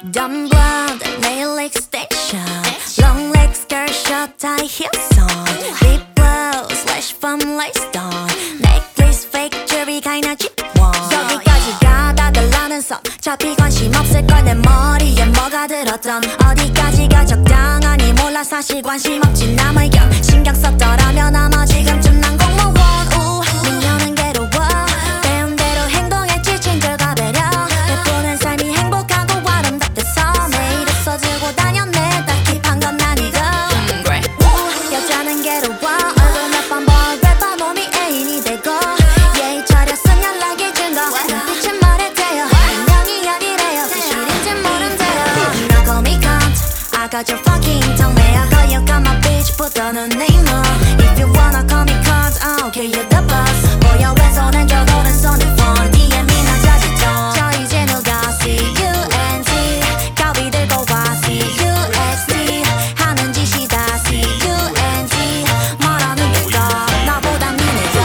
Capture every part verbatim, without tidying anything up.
Dumb blonde, nail extension, long legs, skirt, short, tie, heels on, lip gloss, lash from lace on, necklace, fake jewelry, kinda cheap one. 여기까지가 다 달라는 선, 차피 관심 없을 걸 내 머리에 뭐가 들었던. 어디까지가 적당하니 몰라 사실 관심 없진 남의 의견. 신경 썼더라면 아마 지금쯤 난 공무원. 우 미녀는 괴로워 배운 대로 행동에 지친 결과 배려. 예쁘는 삶이 행복하고 아름답대서 매일 웃어주고 다녔네. 딱히 판건 아니고 음, 그래. 우 여자는 괴로워 얼굴 몇 번 볼 래퍼 놈이 애인이 되고 예의 차렸음 연락이 증거 눈빛은 말해대요. 분명히 아니래요 사실인지 모른대요. No call me cunt I got your fucking tongue 내가 거역한 my bitch 붙어는 name. If you wanna call me cunt I'll kill you the boss. 보여 왼손은 저 오른손은 phone 디엠이나 자지통. 저 이제 누가 C-U-N-T 가위 들고 와 C-U-S-T 하는 짓이 다 C-U-N-T 말하는 게가 나보다 니네가.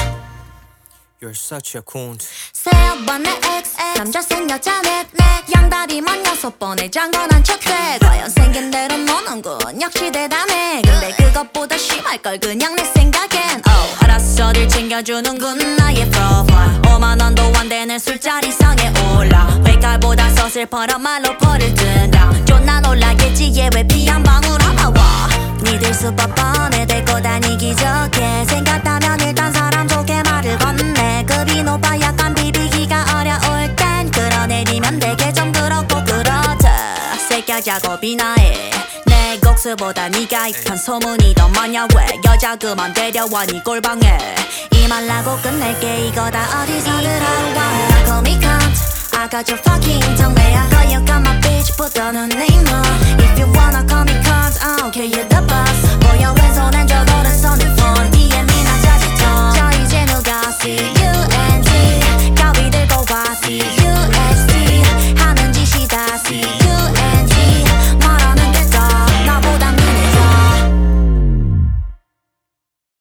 You're such a cunt. 세어봐 내 ex 남자 센 여자 넷 양다리만 여섯 번에 장건한 척해. 과연 생긴 대로 노는군 역시 대단해. 근데 그것보다 심할걸 그냥 내 생각엔. oh, 알았어들 챙겨주는군 나의 프로파일. 오만 원도 안 되는 술자리 상에 올라 회깔보다 서슬퍼런 말로 벌을 든다. 존나 놀라겠지 얘 왜 피 한 방울 안 나와. 니들 수백 번에 데리고 다니기 좋게 생각하면 일단 사람 좋게 말을 건네. 급이 높아 약간 비비기가 어려울 땐 끌어내리면 되게 좀 그렇고 그렇다. 새끼야 작업이나 해. 내 곡수보다 네가 입한 소문이 더 많냐. 왜 여자 그만 데려와 니 꼴방에. 이 말라고 끝낼게 이거 다 어디서 들어와. Call me cunt I got your fucking tongue 내가 거역한 my bitch 붙어는 name. If you wanna call me cunt I'll kill you the boss.